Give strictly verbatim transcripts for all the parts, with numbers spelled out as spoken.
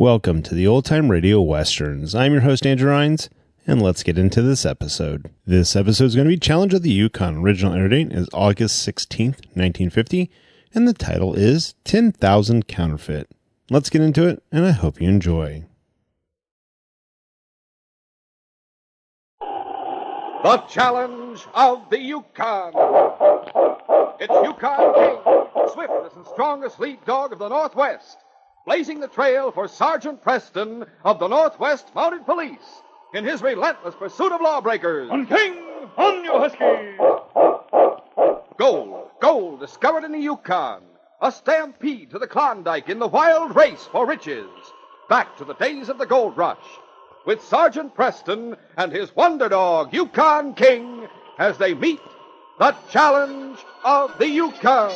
Welcome to the Old Time Radio Westerns. I'm your host, Andrew Rines, and let's get into this episode. This episode is going to be Challenge of the Yukon. Original air date is August sixteenth, nineteen fifty, and the title is ten thousand Counterfeit. Let's get into it, and I hope you enjoy. The Challenge of the Yukon. It's Yukon King, swiftest and strongest lead dog of the Northwest, blazing the trail for Sergeant Preston of the Northwest Mounted Police in his relentless pursuit of lawbreakers. On King, on you husky! Gold, gold discovered in the Yukon. A stampede to the Klondike in the wild race for riches. Back to the days of the gold rush, with Sergeant Preston and his wonder dog, Yukon King, as they meet the Challenge of the Yukon.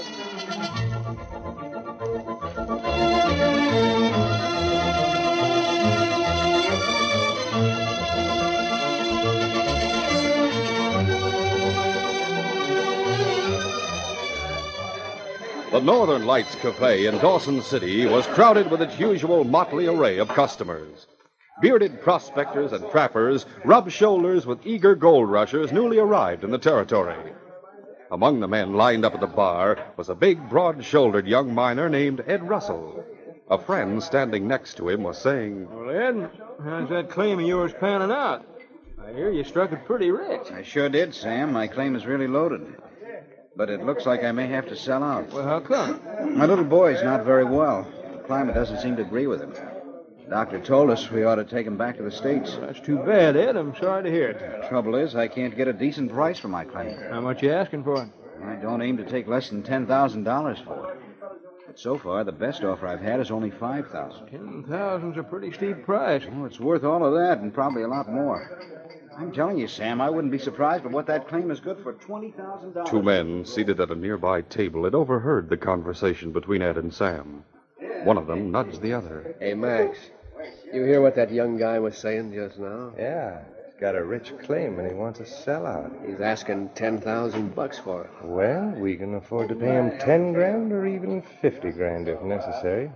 The Northern Lights Cafe in Dawson City was crowded with its usual motley array of customers. Bearded prospectors and trappers rubbed shoulders with eager gold rushers newly arrived in the territory. Among the men lined up at the bar was a big, broad-shouldered young miner named Ed Russell. A friend standing next to him was saying, Well, Ed, how's that claim of yours panning out? I hear you struck it pretty rich. I sure did, Sam. My claim is really loaded. But it looks like I may have to sell out. Well, how come? My little boy's not very well. The climate doesn't seem to agree with him. The doctor told us we ought to take him back to the States. That's too bad, Ed. I'm sorry to hear it. The trouble is, I can't get a decent price for my claim. How much you asking for it? I don't aim to take less than ten thousand dollars for it. But so far, the best offer I've had is only five thousand dollars. Ten thousand's a pretty steep price. Oh, it's worth all of that and probably a lot more. I'm telling you, Sam, I wouldn't be surprised but what that claim is good for twenty thousand dollars. Two men seated at a nearby table had overheard the conversation between Ed and Sam. One of them nudged the other. Hey, Max, you hear what that young guy was saying just now? Yeah, he's got a rich claim and he wants to sell out. He's asking ten thousand bucks for it. Well, we can afford to pay him ten grand or even fifty grand if necessary.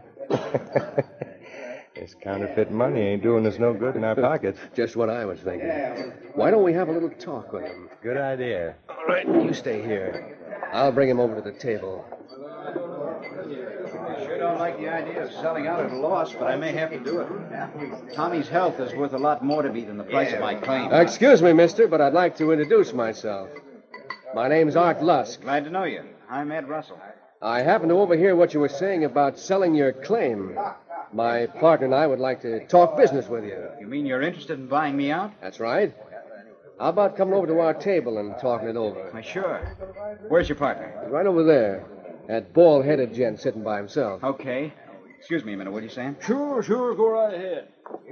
This counterfeit money ain't doing us no good in our pockets. Just what I was thinking. Why don't we have a little talk with him? Good idea. All right, you stay here. I'll bring him over to the table. I sure don't like the idea of selling out at a loss, but I may have to do it. Tommy's health is worth a lot more to me than the price of my claim. Uh, excuse me, mister, but I'd like to introduce myself. My name's Art Lusk. Glad to know you. I'm Ed Russell. I happened to overhear what you were saying about selling your claim. My partner and I would like to talk business with you. You mean you're interested in buying me out? That's right. How about coming over to our table and talking it over? Why, sure. Where's your partner? Right over there. That bald-headed gent sitting by himself. Okay. Excuse me a minute, what are you saying? Sure, sure, go right ahead.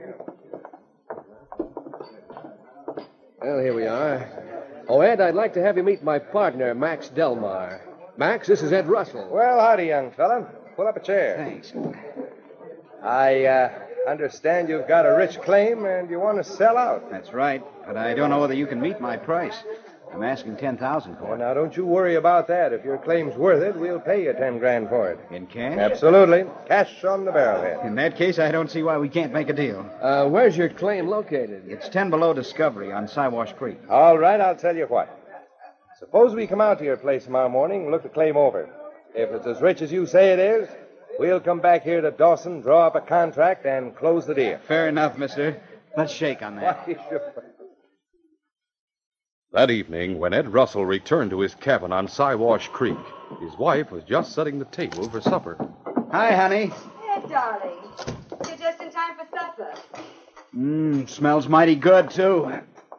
Well, here we are. Oh, Ed, I'd like to have you meet my partner, Max Delmar. Max, this is Ed Russell. Well, howdy, young fella. Pull up a chair. Thanks. I uh, understand you've got a rich claim and you want to sell out. That's right, but I don't know whether you can meet my price. I'm asking ten thousand dollars for Well, it. now, don't you worry about that. If your claim's worth it, we'll pay you ten grand for it. In cash? Absolutely. Cash on the barrelhead. In that case, I don't see why we can't make a deal. Uh, where's your claim located? It's ten below Discovery on Siwash Creek. All right, I'll tell you what. Suppose we come out to your place tomorrow morning and look the claim over. If it's as rich as you say it is, we'll come back here to Dawson, draw up a contract, and close the deal. Fair enough, mister. Let's shake on that. Why, sure. That evening, when Ed Russell returned to his cabin on Siwash Creek, his wife was just setting the table for supper. Hi, honey. Ed, darling. You're just in time for supper. Mmm, smells mighty good, too.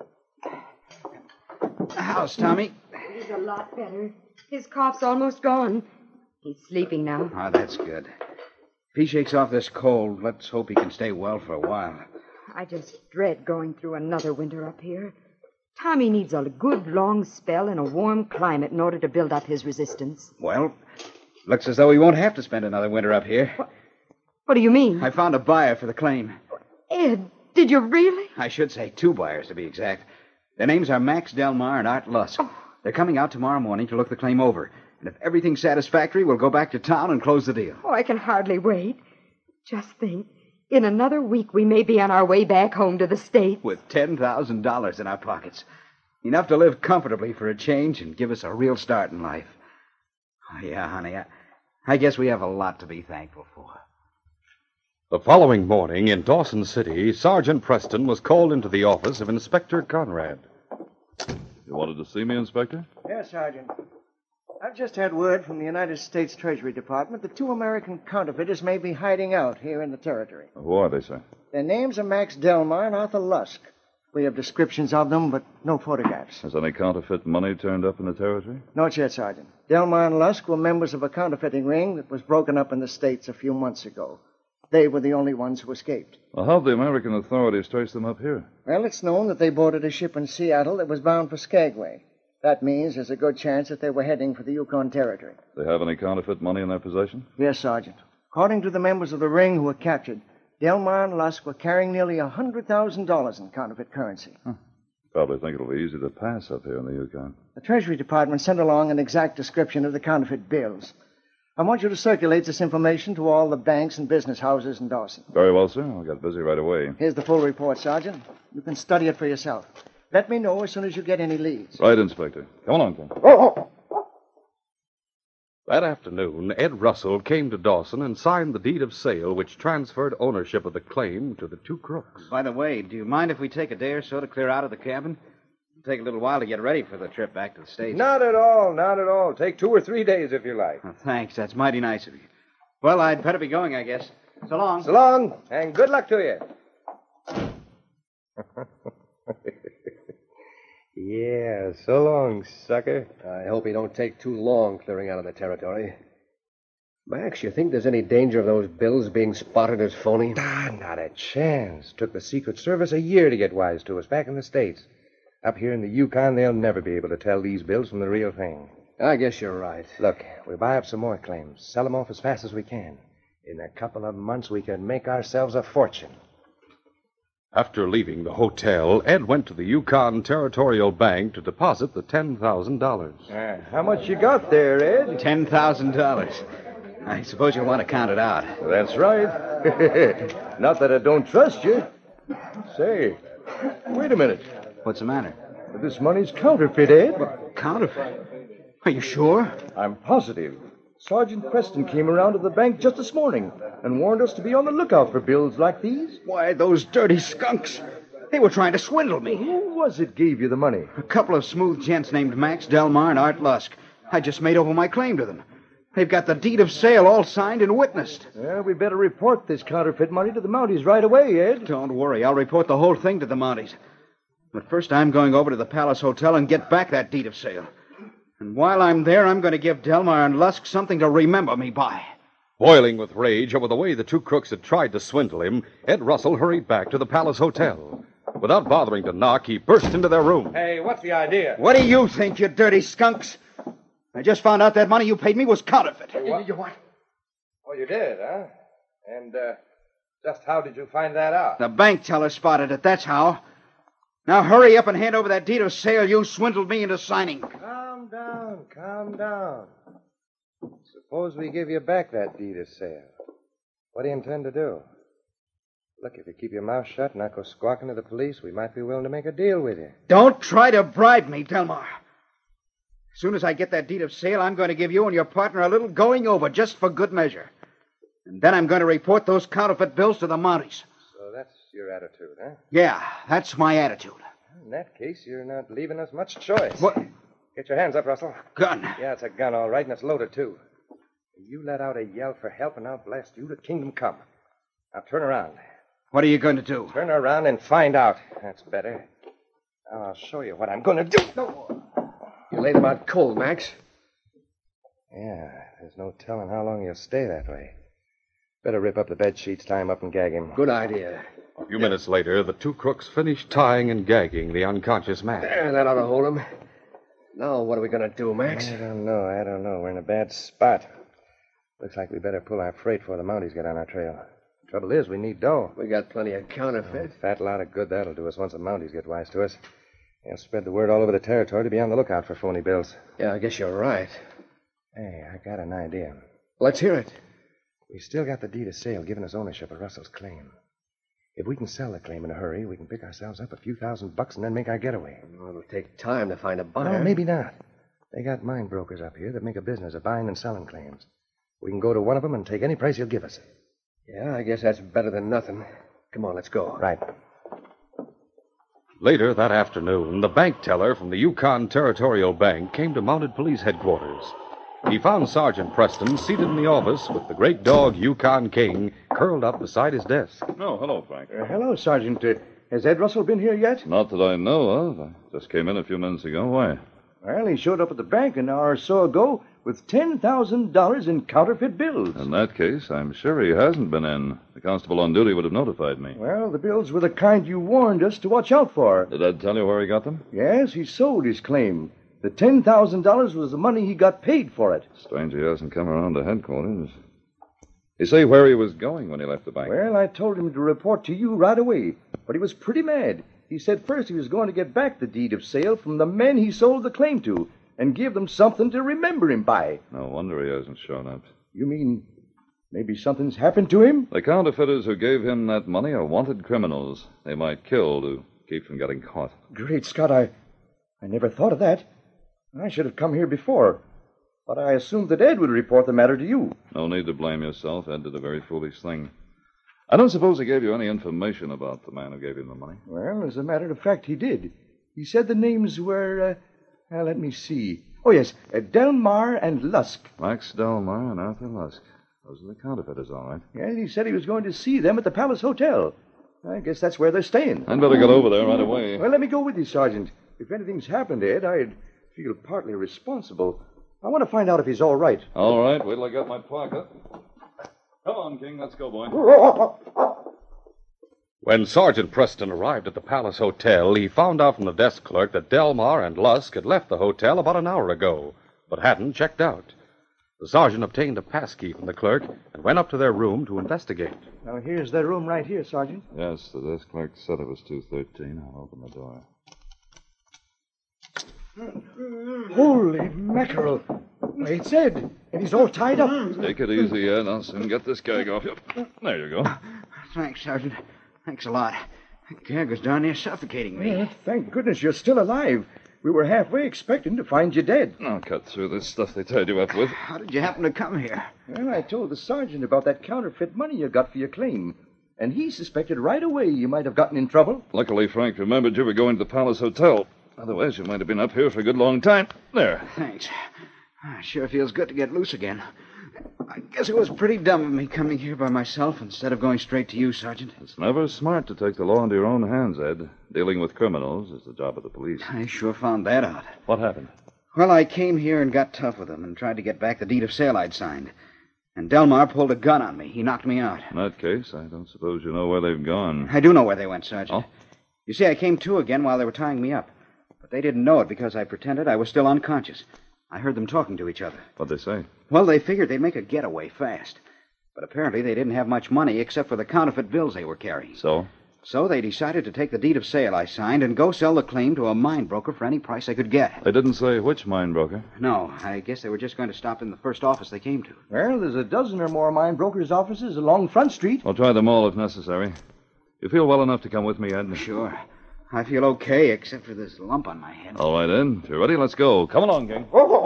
How's Tommy? He's a lot better. His cough's almost gone. He's sleeping now. Oh, that's good. If he shakes off this cold, let's hope he can stay well for a while. I just dread going through another winter up here. Tommy needs a good long spell in a warm climate in order to build up his resistance. Well, looks as though we won't have to spend another winter up here. What, what do you mean? I found a buyer for the claim. Ed, did you really? I should say two buyers, to be exact. Their names are Max Delmar and Art Lusk. Oh. They're coming out tomorrow morning to look the claim over. And if everything's satisfactory, we'll go back to town and close the deal. Oh, I can hardly wait. Just think. In another week, we may be on our way back home to the States. With ten thousand dollars in our pockets. Enough to live comfortably for a change and give us a real start in life. Oh, yeah, honey, I, I guess we have a lot to be thankful for. The following morning in Dawson City, Sergeant Preston was called into the office of Inspector Conrad. You wanted to see me, Inspector? Yes, Sergeant. I've just had word from the United States Treasury Department that two American counterfeiters may be hiding out here in the territory. Who are they, sir? Their names are Max Delmar and Arthur Lusk. We have descriptions of them, but no photographs. Has any counterfeit money turned up in the territory? Not yet, Sergeant. Delmar and Lusk were members of a counterfeiting ring that was broken up in the States a few months ago. They were the only ones who escaped. Well, how'd the American authorities trace them up here? Well, it's known that they boarded a ship in Seattle that was bound for Skagway. That means there's a good chance that they were heading for the Yukon Territory. They have any counterfeit money in their possession? Yes, Sergeant. According to the members of the ring who were captured, Delmar and Lusk were carrying nearly one hundred thousand dollars in counterfeit currency. Huh. Probably think it'll be easy to pass up here in the Yukon. The Treasury Department sent along an exact description of the counterfeit bills. I want you to circulate this information to all the banks and business houses in Dawson. Very well, sir. I'll get busy right away. Here's the full report, Sergeant. You can study it for yourself. Let me know as soon as you get any leads. Right, Inspector. Come along, Ken. Oh, oh. That afternoon, Ed Russell came to Dawson and signed the deed of sale which transferred ownership of the claim to the two crooks. By the way, do you mind if we take a day or so to clear out of the cabin? It'll take a little while to get ready for the trip back to the States. Not at all, not at all. Take two or three days if you like. Oh, thanks. That's mighty nice of you. Well, I'd better be going, I guess. So long. So long, and good luck to you. Yeah, so long, sucker. I hope he don't take too long clearing out of the territory. Max, you think there's any danger of those bills being spotted as phony? Ah, not a chance. Took the Secret Service a year to get wise to us back in the States. Up here in the Yukon, they'll never be able to tell these bills from the real thing. I guess you're right. Look, we'll buy up some more claims, sell them off as fast as we can. In a couple of months, we can make ourselves a fortune. After leaving the hotel, Ed went to the Yukon Territorial Bank to deposit the ten thousand dollars. Uh, how much you got there, Ed? ten thousand dollars. I suppose you'll want to count it out. That's right. Not that I don't trust you. Say, wait a minute. What's the matter? This money's counterfeit, Ed. Well, counterfeit? Are you sure? I'm positive. Sergeant Preston came around to the bank just this morning and warned us to be on the lookout for bills like these. Why, those dirty skunks. They were trying to swindle me. Who was it gave you the money? A couple of smooth gents named Max Delmar and Art Lusk. I just made over my claim to them. They've got the deed of sale all signed and witnessed. Well, we better report this counterfeit money to the Mounties right away, Ed. Don't worry. I'll report the whole thing to the Mounties. But first, I'm going over to the Palace Hotel and get back that deed of sale. And while I'm there, I'm going to give Delmar and Lusk something to remember me by. Boiling with rage over the way the two crooks had tried to swindle him, Ed Russell hurried back to the Palace Hotel. Without bothering to knock, he burst into their room. Hey, what's the idea? What do you think, you dirty skunks? I just found out that money you paid me was counterfeit. What? You what? Oh, you did, huh? And, uh, just how did you find that out? The bank teller spotted it, that's how. Now hurry up and hand over that deed of sale you swindled me into signing. Calm down, calm down. Suppose we give you back that deed of sale. What do you intend to do? Look, if you keep your mouth shut and not go squawking to the police, we might be willing to make a deal with you. Don't try to bribe me, Delmar. As soon as I get that deed of sale, I'm going to give you and your partner a little going over just for good measure. And then I'm going to report those counterfeit bills to the Mounties. So that's your attitude, huh? Yeah, that's my attitude. In that case, you're not leaving us much choice. What? Get your hands up, Russell. Gun. Yeah, it's a gun, all right, and it's loaded, too. You let out a yell for help, and I'll blast you to kingdom come. Now, turn around. What are you going to do? Turn around and find out. That's better. Now, I'll show you what I'm going to do. No. You laid them out cold, Max. Yeah, there's no telling how long you'll stay that way. Better rip up the bed sheets, tie him up, and gag him. Good idea. A few minutes later, the two crooks finished tying and gagging the unconscious man. There, that ought to hold him. Now, what are we going to do, Max? I don't know, I don't know. We're in a bad spot. Looks like we better pull our freight before the Mounties get on our trail. Trouble is, we need dough. We got plenty of counterfeit. A fat lot of good that'll do us once the Mounties get wise to us. They'll spread the word all over the territory to be on the lookout for phony bills. Yeah, I guess you're right. Hey, I got an idea. Let's hear it. We still got the deed of sale giving us ownership of Russell's claim. If we can sell the claim in a hurry, we can pick ourselves up a few thousand bucks and then make our getaway. Well, it'll take time to find a buyer. No, maybe not. They got mine brokers up here that make a business of buying and selling claims. We can go to one of them and take any price he'll give us. Yeah, I guess that's better than nothing. Come on, let's go. Right. Later that afternoon, the bank teller from the Yukon Territorial Bank came to Mounted Police Headquarters. He found Sergeant Preston seated in the office with the great dog Yukon King curled up beside his desk. Oh, hello, Frank. Uh, hello, Sergeant. Uh, has Ed Russell been here yet? Not that I know of. I just came in a few minutes ago. Why? Well, he showed up at the bank an hour or so ago with ten thousand dollars in counterfeit bills. In that case, I'm sure he hasn't been in. The constable on duty would have notified me. Well, the bills were the kind you warned us to watch out for. Did Ed tell you where he got them? Yes, he sold his claim. The ten thousand dollars was the money he got paid for it. Strange he hasn't come around to headquarters. You say where he was going when he left the bank? Well, I told him to report to you right away, but he was pretty mad. He said first he was going to get back the deed of sale from the men he sold the claim to and give them something to remember him by. No wonder he hasn't shown up. You mean maybe something's happened to him? The counterfeiters who gave him that money are wanted criminals. They might kill to keep from getting caught. Great Scott, I, I never thought of that. I should have come here before. But I assumed that Ed would report the matter to you. No need to blame yourself. Ed did a very foolish thing. I don't suppose he gave you any information about the man who gave him the money. Well, as a matter of fact, he did. He said the names were, uh, uh, let me see. Oh, yes, uh, Delmar and Lusk. Max Delmar and Arthur Lusk. Those are the counterfeiters, all right. Yeah, he said he was going to see them at the Palace Hotel. I guess that's where they're staying. I'd better get over there right away. Well, let me go with you, Sergeant. If anything's happened to Ed, I'd feel partly responsible. I want to find out if he's all right. All right, wait till I get my pocket. Come on, King, let's go, boy. When Sergeant Preston arrived at the Palace Hotel, he found out from the desk clerk that Delmar and Lusk had left the hotel about an hour ago, but hadn't checked out. The sergeant obtained a pass key from the clerk and went up to their room to investigate. Now, here's their room right here, Sergeant. Yes, the desk clerk said it was two thirteen. I'll open the door. Holy mackerel. It's Ed, and he's all tied up. Take it easy, Ed. I'll soon get this gag off you. There you go. Thanks, Sergeant. Thanks a lot. That gag was down there suffocating me. Yeah, thank goodness you're still alive. We were halfway expecting to find you dead. I'll cut through this stuff they tied you up with. How did you happen to come here? Well, I told the sergeant about that counterfeit money you got for your claim, and he suspected right away you might have gotten in trouble. Luckily, Frank remembered you were going to the Palace Hotel. Otherwise, you might have been up here for a good long time. There. Thanks. It sure feels good to get loose again. I guess it was pretty dumb of me coming here by myself instead of going straight to you, Sergeant. It's never smart to take the law into your own hands, Ed. Dealing with criminals is the job of the police. I sure found that out. What happened? Well, I came here and got tough with them and tried to get back the deed of sale I'd signed. And Delmar pulled a gun on me. He knocked me out. In that case, I don't suppose you know where they've gone. I do know where they went, Sergeant. Oh? You see, I came to again while they were tying me up. But they didn't know it because I pretended I was still unconscious. I heard them talking to each other. What'd they say? Well, they figured they'd make a getaway fast. But apparently they didn't have much money except for the counterfeit bills they were carrying. So? So they decided to take the deed of sale I signed and go sell the claim to a mine broker for any price they could get. They didn't say which mine broker? No, I guess they were just going to stop in the first office they came to. Well, there's a dozen or more mine brokers' offices along Front Street. I'll try them all if necessary. You feel well enough to come with me, Ed? Sure. I feel okay, except for this lump on my head. All right, Ed. If you're ready, let's go. Come along, King.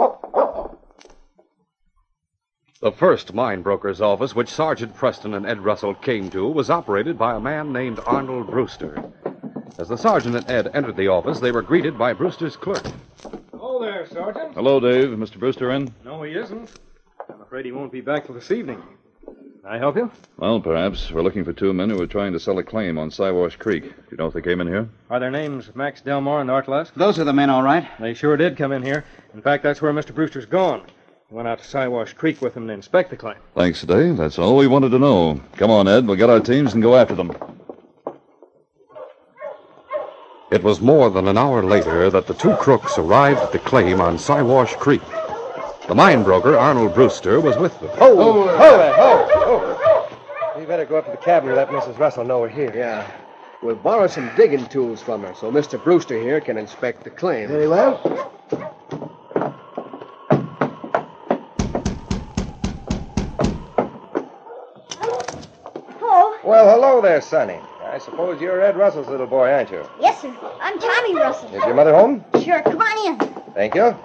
The first mine broker's office, which Sergeant Preston and Ed Russell came to, was operated by a man named Arnold Brewster. As the sergeant and Ed entered the office, they were greeted by Brewster's clerk. Hello there, Sergeant. Hello, Dave. Mister Brewster in? No, he isn't. I'm afraid he won't be back till this evening. Can I help you? Well, perhaps. We're looking for two men who are trying to sell a claim on Siwash Creek. Do you know if they came in here? Are their names Max Delmar and Art Lusk? Those are the men, all right. They sure did come in here. In fact, that's where Mister Brewster's gone. He went out to Siwash Creek with him to inspect the claim. Thanks, Dave. That's all we wanted to know. Come on, Ed. We'll get our teams and go after them. It was more than an hour later that the two crooks arrived at the claim on Siwash Creek. The mine broker, Arnold Brewster, was with them. Ho, ho, ho, ho, ho. You better go up to the cabin and let Missus Russell know we're here. Yeah. We'll borrow some digging tools from her so Mister Brewster here can inspect the claim. Very well. there, Sonny. I suppose you're Ed Russell's little boy, aren't you? Yes, sir. I'm Tommy Russell. Is your mother home? Sure, come on in. Thank you.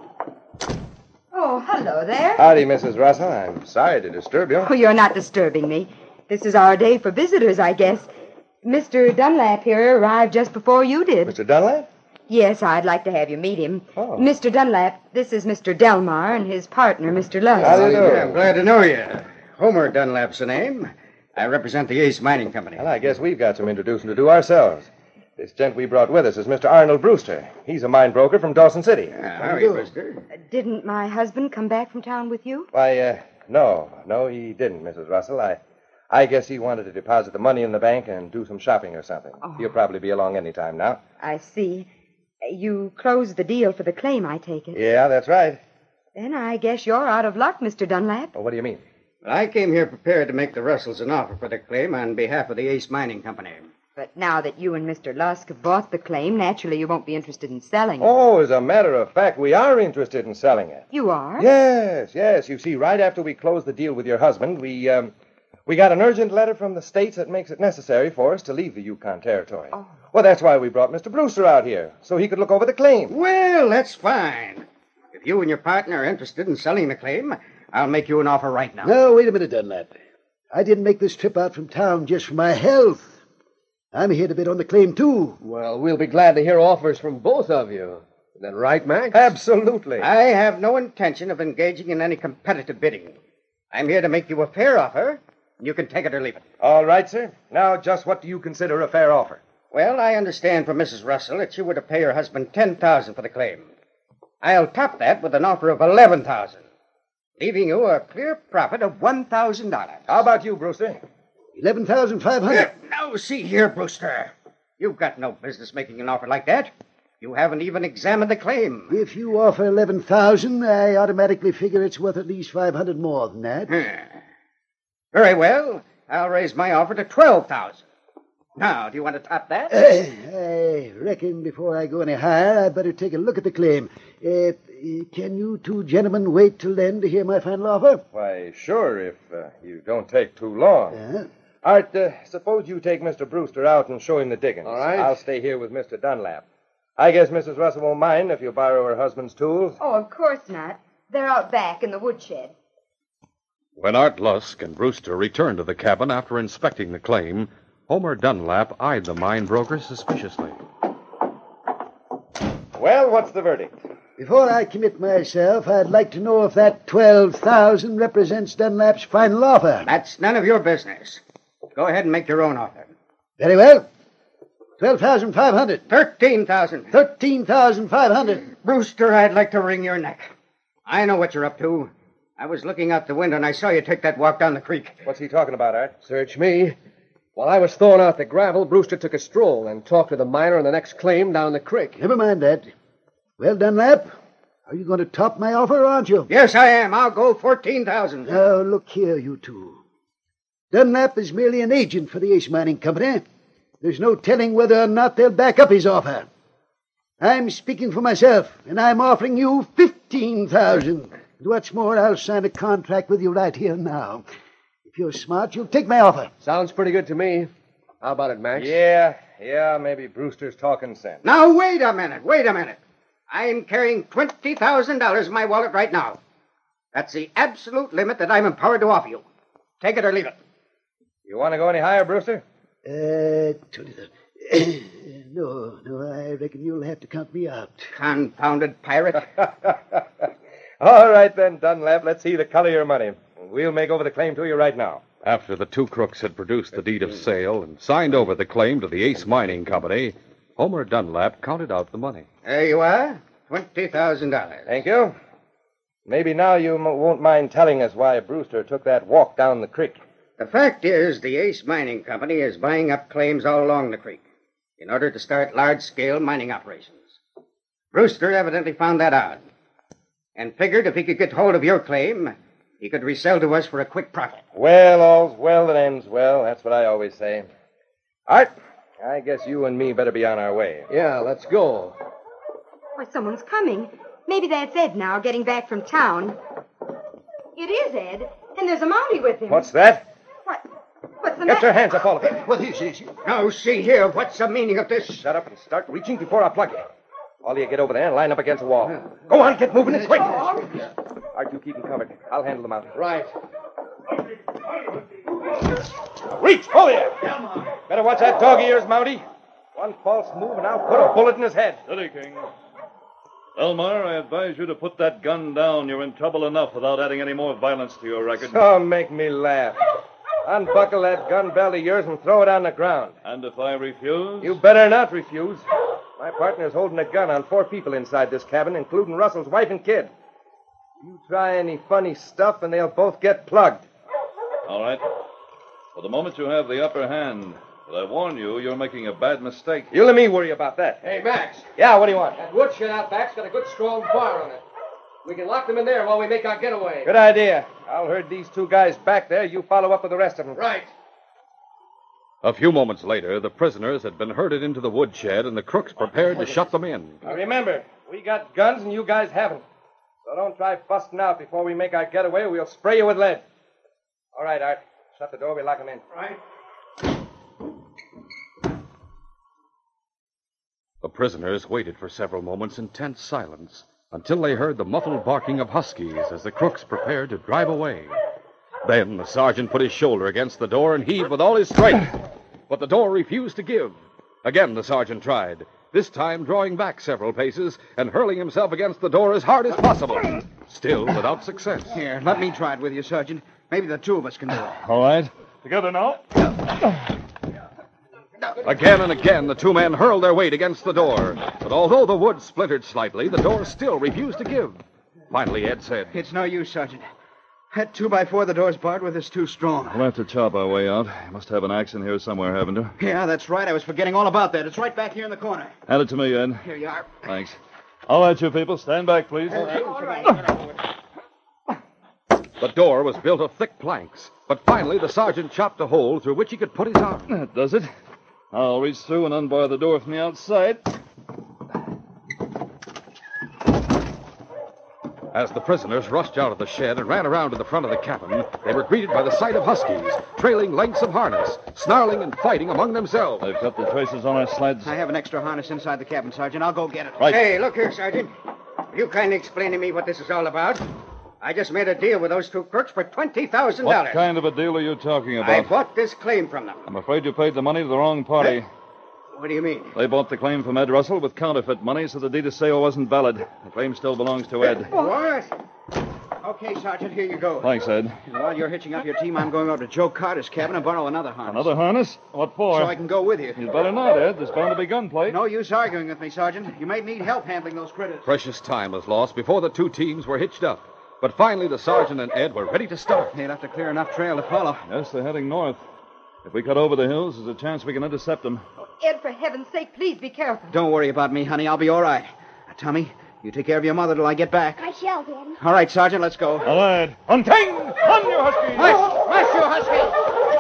Oh, hello there. Howdy, Missus Russell. I'm sorry to disturb you. Oh, you're not disturbing me. This is our day for visitors, I guess. Mister Dunlap here arrived just before you did. Mister Dunlap? Yes, I'd like to have you meet him. Oh. Mister Dunlap, this is Mister Delmar and his partner, Mister Lusk. How do you do? I'm glad to know you. Homer Dunlap's the name. I represent the Ace Mining Company. Well, I guess we've got some introducing to do ourselves. This gent we brought with us is Mister Arnold Brewster. He's a mine broker from Dawson City. Yeah, how are you, Brewster? Didn't my husband come back from town with you? Why, uh, no. No, he didn't, Missus Russell. I I guess he wanted to deposit the money in the bank and do some shopping or something. Oh. He'll probably be along any time now. I see. You closed the deal for the claim, I take it. Yeah, that's right. Then I guess you're out of luck, Mister Dunlap. Well, what do you mean? Well, I came here prepared to make the Russells an offer for the claim on behalf of the Ace Mining Company. But now that you and Mister Lusk have bought the claim, naturally you won't be interested in selling it. Oh, as a matter of fact, we are interested in selling it. You are? Yes, yes. You see, right after we closed the deal with your husband, we, um, we got an urgent letter from the States that makes it necessary for us to leave the Yukon Territory. Oh. Well, that's why we brought Mister Brewster out here, so he could look over the claim. Well, that's fine. If you and your partner are interested in selling the claim, I'll make you an offer right now. No, wait a minute, Dunlap. I didn't make this trip out from town just for my health. I'm here to bid on the claim, too. Well, we'll be glad to hear offers from both of you. Is that right, Max? Absolutely. I have no intention of engaging in any competitive bidding. I'm here to make you a fair offer, and you can take it or leave it. All right, sir. Now, just what do you consider a fair offer? Well, I understand from Missus Russell that you were to pay her husband ten thousand dollars for the claim. I'll top that with an offer of eleven thousand dollars, leaving you a clear profit of one thousand dollars. How about you, Brewster? eleven thousand five hundred dollars. Now, see here, Brewster. You've got no business making an offer like that. You haven't even examined the claim. If you offer eleven thousand dollars, I automatically figure it's worth at least five hundred dollars more than that. Hmm. Very well. I'll raise my offer to twelve thousand dollars. Now, do you want to top that? Uh, I reckon before I go any higher, I'd better take a look at the claim. Uh, can you two gentlemen wait till then to hear my final offer? Why, sure, if uh, you don't take too long. Uh, Art, uh, suppose you take Mister Brewster out and show him the diggings. All right. I'll stay here with Mister Dunlap. I guess Missus Russell won't mind if you borrow her husband's tools. Oh, of course not. They're out back in the woodshed. When Art Lusk and Brewster returned to the cabin after inspecting the claim, Homer Dunlap eyed the mine broker suspiciously. Well, what's the verdict? Before I commit myself, I'd like to know if that twelve thousand dollars represents Dunlap's final offer. That's none of your business. Go ahead and make your own offer. Very well. twelve thousand five hundred dollars. Thirteen thousand. thirteen thousand five hundred dollars. Brewster, I'd like to wring your neck. I know what you're up to. I was looking out the window and I saw you take that walk down the creek. What's he talking about, Art? Search me. While I was throwing out the gravel, Brewster took a stroll and talked to the miner on the next claim down the creek. Never mind that. Well, Dunlap, are you going to top my offer, aren't you? Yes, I am. I'll go fourteen thousand. Now, look here, you two. Dunlap is merely an agent for the Ace Mining Company. There's no telling whether or not they'll back up his offer. I'm speaking for myself, and I'm offering you fifteen thousand dollars. What's more, I'll sign a contract with you right here now. If you're smart, you'll take my offer. Sounds pretty good to me. How about it, Max? Yeah, yeah, maybe Brewster's talking sense. Now, wait a minute. Wait a minute. I'm carrying twenty thousand dollars in my wallet right now. That's the absolute limit that I'm empowered to offer you. Take it or leave it. You want to go any higher, Brewster? Uh, twenty thousand. no, no, I reckon you'll have to count me out. Confounded pirate. All right, then, Dunlap, let's see the color of your money. We'll make over the claim to you right now. After the two crooks had produced the deed of sale and signed over the claim to the Ace Mining Company, Homer Dunlap counted out the money. There you are. Twenty thousand dollars. Thank you. Maybe now you m- won't mind telling us why Brewster took that walk down the creek. The fact is, the Ace Mining Company is buying up claims all along the creek in order to start large-scale mining operations. Brewster evidently found that out and figured if he could get hold of your claim, he could resell to us for a quick profit. Well, all's well that ends well. That's what I always say. Art, I guess you and me better be on our way. Yeah, let's go. Why, someone's coming. Maybe that's Ed now, getting back from town. It is Ed, and there's a Mountie with him. What's that? What? But the Get man... your hands up, all of you. What is this? Now, see here, what's the meaning of this? Shut up and start reaching before I plug you. All of you get over there and line up against the wall. Go on, get moving and quick. Art, you keep them covered. I'll handle them out. Right. Reach, all of you. Better watch that dog of yours, Mountie. One false move and I'll put a bullet in his head. Steady, King. Elmer, I advise you to put that gun down. You're in trouble enough without adding any more violence to your record. So make me laugh. Unbuckle that gun belt of yours and throw it on the ground. And if I refuse? You better not refuse. My partner's holding a gun on four people inside this cabin, including Russell's wife and kid. You try any funny stuff and they'll both get plugged. All right. For the moment, you have the upper hand. But I warn you, you're making a bad mistake. You let me worry about that. Hey, Max. Yeah, what do you want? That woodshed out back's got a good strong bar on it. We can lock them in there while we make our getaway. Good idea. I'll herd these two guys back there. You follow up with the rest of them. Right. A few moments later, the prisoners had been herded into the woodshed, and the crooks prepared to shut them in. Now remember, we got guns and you guys haven't. So don't try busting out before we make our getaway, or we'll spray you with lead. All right, Art. Shut the door. We lock them in. Right. The prisoners waited for several moments in tense silence until they heard the muffled barking of huskies as the crooks prepared to drive away. Then the sergeant put his shoulder against the door and heaved with all his strength. But the door refused to give. Again the sergeant tried, this time drawing back several paces and hurling himself against the door as hard as possible. Still without success. Here, let me try it with you, Sergeant. Maybe the two of us can do it. All right. Together now. Again and again, the two men hurled their weight against the door. But although the wood splintered slightly, the door still refused to give. Finally, Ed said, It's no use, Sergeant. That two by four the door's barred with is too strong. We'll have to chop our way out. You must have an axe in here somewhere, haven't you? Yeah, that's right. I was forgetting all about that. It's right back here in the corner. Hand it to me, Ed. Here you are. Thanks. All right, you people. Stand back, please. All right. All right. The door was built of thick planks, but finally the sergeant chopped a hole through which he could put his arm. That does it. I'll reach through and unbar the door from the outside. As the prisoners rushed out of the shed and ran around to the front of the cabin, they were greeted by the sight of huskies, trailing lengths of harness, snarling and fighting among themselves. They've cut the traces on our sleds. I have an extra harness inside the cabin, Sergeant. I'll go get it. Right. Hey, look here, Sergeant. Will you kindly explain to me what this is all about? I just made a deal with those two crooks for twenty thousand dollars. What kind of a deal are you talking about? I bought this claim from them. I'm afraid you paid the money to the wrong party. Hey, what do you mean? They bought the claim from Ed Russell with counterfeit money, so the deed of sale wasn't valid. The claim still belongs to Ed. What? Okay, Sergeant, here you go. Thanks, Ed. And while you're hitching up your team, I'm going over to Joe Carter's cabin and borrow another harness. Another harness? What for? So I can go with you. You'd better not, Ed. There's bound to be gunplay. No use arguing with me, Sergeant. You may need help handling those critters. Precious time was lost before the two teams were hitched up. But finally, the sergeant and Ed were ready to start. They'll have to clear enough trail to follow. Yes, they're heading north. If we cut over the hills, there's a chance we can intercept them. Ed, for heaven's sake, please be careful. Don't worry about me, honey. I'll be all right. Now, Tommy, you take care of your mother till I get back. I shall, Daddy. All right, Sergeant, let's go. All right. On King! On, you huskies! March! March, you huskies!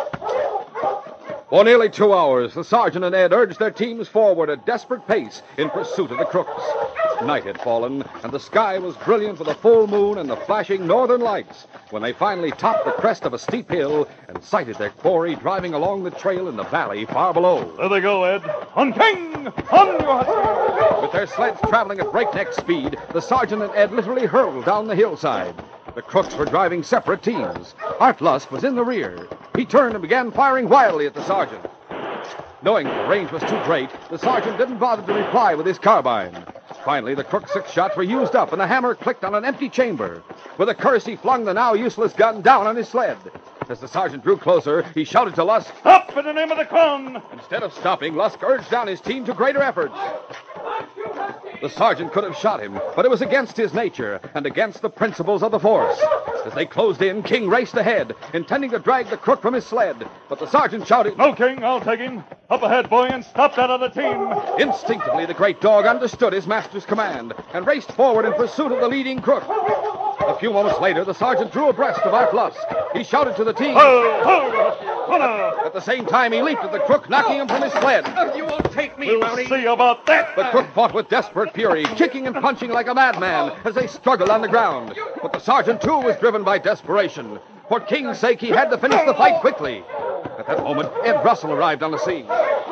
For nearly two hours, the sergeant and Ed urged their teams forward at desperate pace in pursuit of the crooks. Night had fallen, and the sky was brilliant with a full moon and the flashing northern lights when they finally topped the crest of a steep hill and sighted their quarry driving along the trail in the valley far below. There they go, Ed. On King! On, you huskies! With their sleds traveling at breakneck speed, the sergeant and Ed literally hurled down the hillside. The crooks were driving separate teams. Art Lusk was in the rear. He turned and began firing wildly at the sergeant. Knowing the range was too great, the sergeant didn't bother to reply with his carbine. Finally, the crook's six shots were used up, and the hammer clicked on an empty chamber. With a curse, he flung the now useless gun down on his sled. As the sergeant drew closer, he shouted to Lusk, "Stop in the name of the crown!" Instead of stopping, Lusk urged on his team to greater efforts. The sergeant could have shot him, but it was against his nature and against the principles of the force. As they closed in, King raced ahead, intending to drag the crook from his sled. But the sergeant shouted, "No, King, I'll take him. Up ahead, boy, and stop that other team." Instinctively, the great dog understood his master's command and raced forward in pursuit of the leading crook. A few moments later, the sergeant drew abreast of Art Lusk. He shouted to the team. Ho, ho, ho, ho. At the same time, he leaped at the crook, knocking him from his sled. You won't take me, We'll Mountie. see about that. The crook fought with desperate fury, kicking and punching like a madman as they struggled on the ground. But the sergeant, too, was driven by desperation. For King's sake, he had to finish the fight quickly. At that moment, Ed Russell arrived on the scene.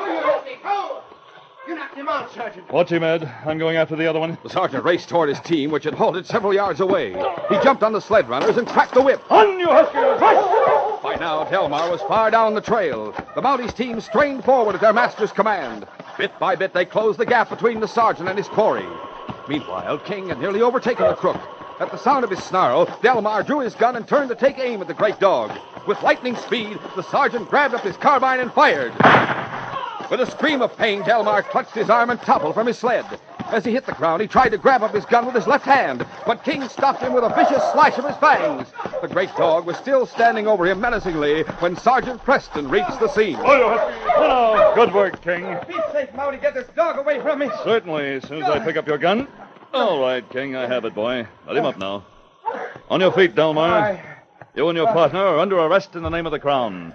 You knocked him out, Sergeant. Watch him, Ed. I'm going after the other one. The sergeant raced toward his team, which had halted several yards away. He jumped on the sled runners and cracked the whip. On, you huskies! Rush! By now, Delmar was far down the trail. The Mounties team strained forward at their master's command. Bit by bit, they closed the gap between the sergeant and his quarry. Meanwhile, King had nearly overtaken the crook. At the sound of his snarl, Delmar drew his gun and turned to take aim at the great dog. With lightning speed, the sergeant grabbed up his carbine and fired. With a scream of pain, Delmar clutched his arm and toppled from his sled. As he hit the ground, he tried to grab up his gun with his left hand, but King stopped him with a vicious slash of his fangs. The great dog was still standing over him menacingly when Sergeant Preston reached the scene. Oh, good work, King. Be safe, Mountie. Get this dog away from me. Certainly, as soon as I pick up your gun. All right, King, I have it, boy. Let him up now. On your feet, Delmar. I... You and your partner are under arrest in the name of the Crown.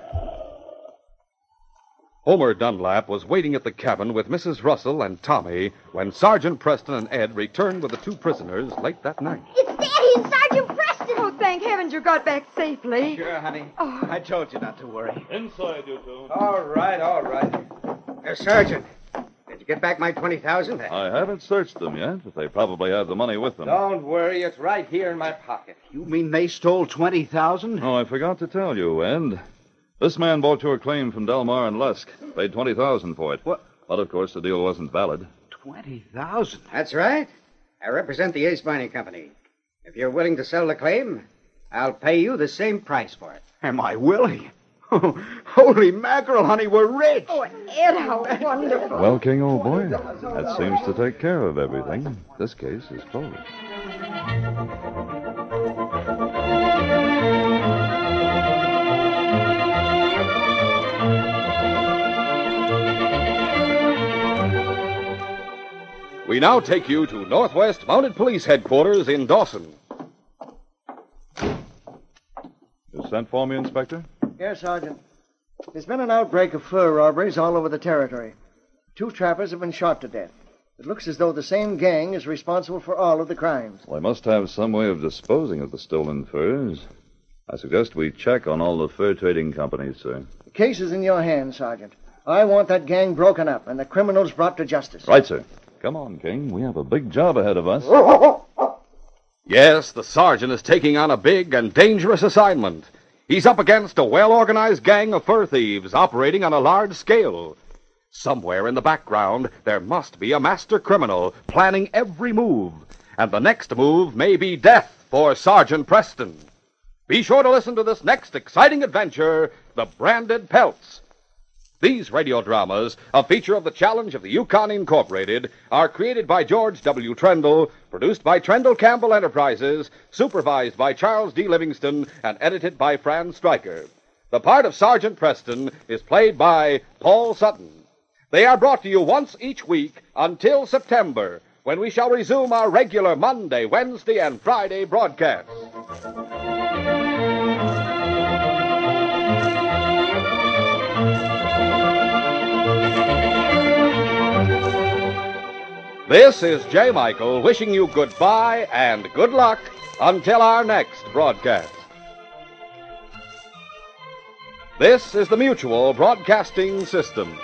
Homer Dunlap was waiting at the cabin with Missus Russell and Tommy when Sergeant Preston and Ed returned with the two prisoners late that night. It's Daddy and Sergeant Preston. Oh, thank heavens you got back safely. Sure, honey. Oh. I told you not to worry. Inside, you two. All right, all right. Uh, Sergeant, did you get back my twenty thousand? I haven't searched them yet, but they probably have the money with them. Don't worry, it's right here in my pocket. You mean they stole twenty thousand? Oh, I forgot to tell you, Ed. This man bought your claim from Delmar and Lusk. Paid twenty thousand for it. What? But, of course, the deal wasn't valid. Twenty thousand? That's right. I represent the Ace Mining Company. If you're willing to sell the claim, I'll pay you the same price for it. Am I willing? Holy mackerel, honey, we're rich. Oh, Ed, how wonderful. Well, King, old boy, that seems to take care of everything. This case is closed. We now take you to Northwest Mounted Police Headquarters in Dawson. You sent for me, Inspector? Yes, Sergeant. There's been an outbreak of fur robberies all over the territory. Two trappers have been shot to death. It looks as though the same gang is responsible for all of the crimes. Well, they must have some way of disposing of the stolen furs. I suggest we check on all the fur trading companies, sir. The case is in your hands, Sergeant. I want that gang broken up and the criminals brought to justice. Right, sir. Come on, King. We have a big job ahead of us. Yes, the sergeant is taking on a big and dangerous assignment. He's up against a well-organized gang of fur thieves operating on a large scale. Somewhere in the background, there must be a master criminal planning every move. And the next move may be death for Sergeant Preston. Be sure to listen to this next exciting adventure, The Branded Pelts. These radio dramas, a feature of the Challenge of the Yukon Incorporated, are created by George W. Trendle, produced by Trendle Campbell Enterprises, supervised by Charles D. Livingston, and edited by Franz Stryker. The part of Sergeant Preston is played by Paul Sutton. They are brought to you once each week until September, when we shall resume our regular Monday, Wednesday, and Friday broadcasts. This is J. Michael wishing you goodbye and good luck until our next broadcast. This is the Mutual Broadcasting System.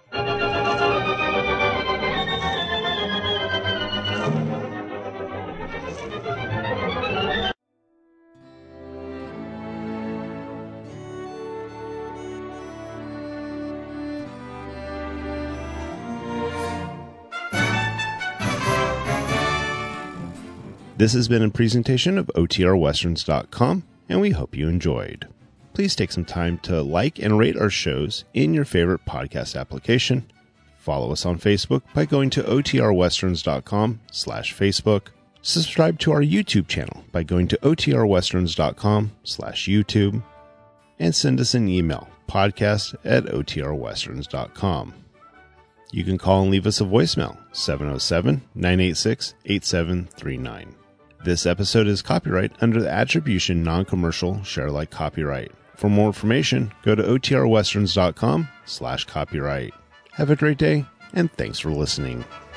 This has been a presentation of O T R westerns dot com, and we hope you enjoyed. Please take some time to like and rate our shows in your favorite podcast application. Follow us on Facebook by going to O T R westerns dot com slash Facebook. Subscribe to our YouTube channel by going to O T R westerns dot com slash YouTube. And send us an email, podcast at O T R westerns dot com. You can call and leave us a voicemail, seven oh seven, nine eight six, eight seven three nine. This episode is copyright under the Attribution Non-Commercial Share-alike copyright. For more information, go to O T R westerns dot com slash copyright. Have a great day, and thanks for listening.